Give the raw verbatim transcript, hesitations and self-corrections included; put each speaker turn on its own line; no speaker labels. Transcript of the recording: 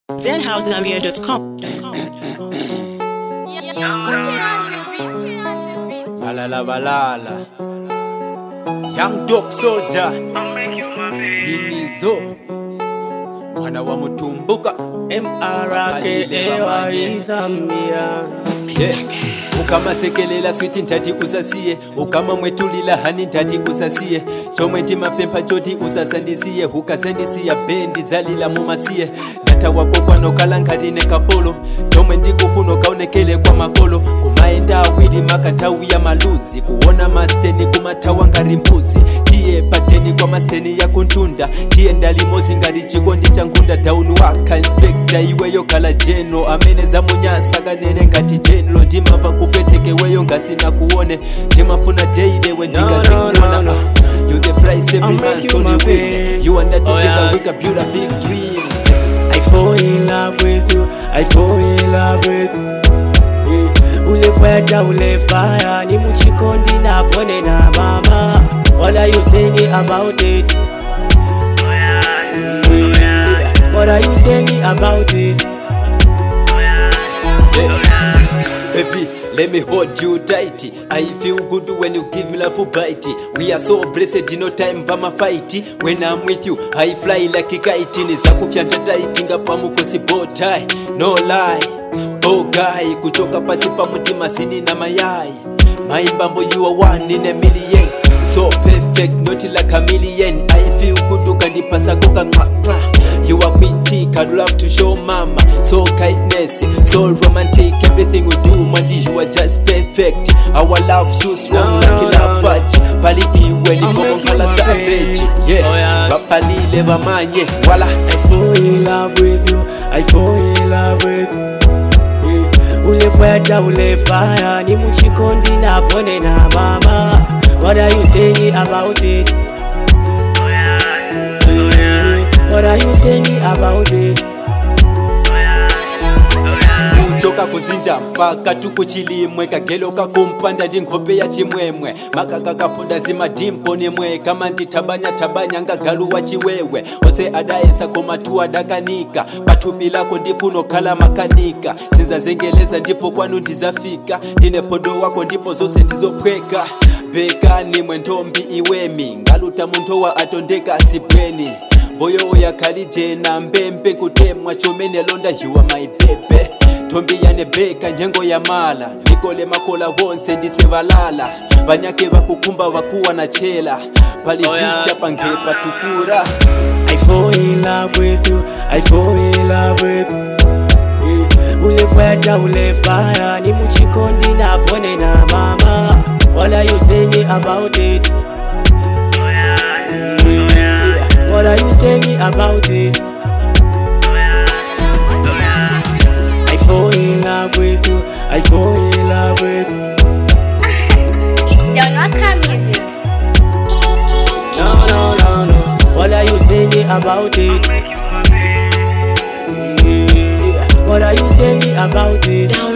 zen house gambia dot com.
Balala balala Young Dope Soldier Lilizo Mwana wa Mutumbuka
M R K A Y Zambia.
Yeah. Ukama sekelela switi ntati usasiye ukama mwetulila hani ntati usasiye chomwe ntima pempa choti usasandiziye hukasandisiya bendi zalila mumasiye data wako kwano kalankarine kapolo chomwe ndikufuno kaonekele kwa makolo kumaenda awili maka nthawi ya maluzi kuona masteni kumatawa ngari mbuzi tiye pateni kwa masteni ya kuntunda tiye ndalimozi ngari chikondi cha nkunda daunu waka inspekta iweyo kala jeno amene zamunyasa kanene ngati jenlo ndimava kupeteke weyo ngasina kuone ndimafuna daily when ndingazikuona no, no, no. You the price every man Tony win you and that together oh, yeah. We can build a big dreams.
I fall in love with you, I fall in love with you, yeah. Ule fire ule fire ni muchikondi na pone na mama. What are you thinking about it? Yeah. What are you thinking about it?
Yeah. Baby, let me hold you tight. I feel good when you give me love for bite. We are so blessed, no time for my fight. When I'm with you, I fly like a kite. Nizakupyanta tight, ngapa mukosi bow tie. No lie, oh guy, kuchoka pasi pa mutima sini na mayai. Maimbambo, you are one in a million. So perfect, not like a million. I feel good, you can dipasa koka mwa. You are queen tick, I'd love to show mama. So kindness, so romantic. Everything we do, Mandy, you are just perfect. Our love so strong, no, like no, love fudge. No. Pali iwe ni komo kala savage. Yeah, rapali leva manye, wala.
I fall in love with you, I fall in love with you, yeah. Ule fire ule fire ni muchikondi na pone na mama. What are you thinking about it? What are you saying about it?
Kutoka kuzinja mpaka tuko chilimwe kagelo kakumpanda ndi nkhope ya chimwemwe makaka kapoda zima dimpo nemwe kama nditabanya tabanya ngagalu wa chiwewe ose adaesa komatu adakanika patupi lako ndifuno kala makanika sinza zengeleza ndipo kwanu ndizafika ndine podo wako ndipo zose ndizopweka beka ni mwendombi iwemi ngaluta muntu wa atondeka asibweni Boyo uya kalije na mbembe kutemwa chomene londa you are my baby Tombi yane beka nyengo ya mala Nikole makola wonse ndisevalala Banyake bakukumba wakuwa na chela Pali oh, yeah. Vicha pangepa tukura
I fall in love with you, I fall in love with you, yeah. Ule fire ule fire ni muchikondi na pone na mama. What are you thinking about it? What are you saying about it? I fall in love with you, I fall in love with you.
It's Don Waka music.
No, no, no, no. What are you saying about it? Yeah. What are you saying about it?